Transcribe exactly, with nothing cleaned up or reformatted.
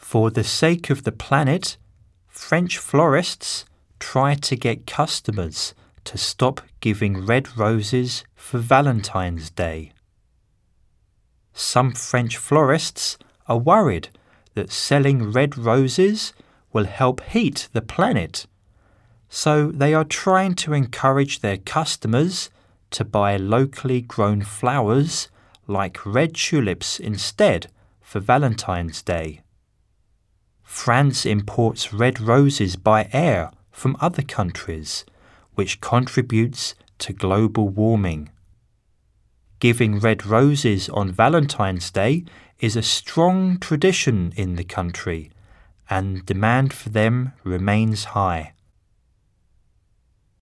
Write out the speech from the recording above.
For the sake of the planet, French florists try to get customers to stop giving red roses for Valentine's Day. Some French florists are worried that selling red roses will help heat the planet, so they are trying to encourage their customers to buy locally grown flowers like red tulips instead for Valentine's Day. France imports red roses by air from other countries, which contributes to global warming. Giving red roses on Valentine's Day is a strong tradition in the country, and demand for them remains high.